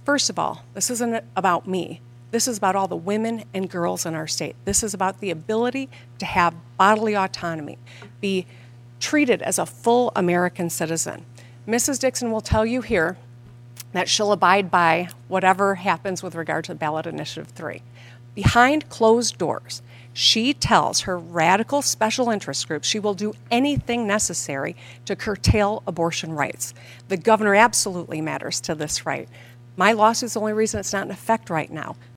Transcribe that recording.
First of all, this isn't about me. This is about all the women and girls in our state. This is about the ability to have bodily autonomy, be treated as a full American citizen. Mrs. Dixon will tell you here that she'll abide by whatever happens with regard to ballot initiative 3. Behind closed doors, she tells her radical special interest groups she will do anything necessary to curtail abortion rights. The governor absolutely matters to this right. My lawsuit's the only reason it's not in effect right now.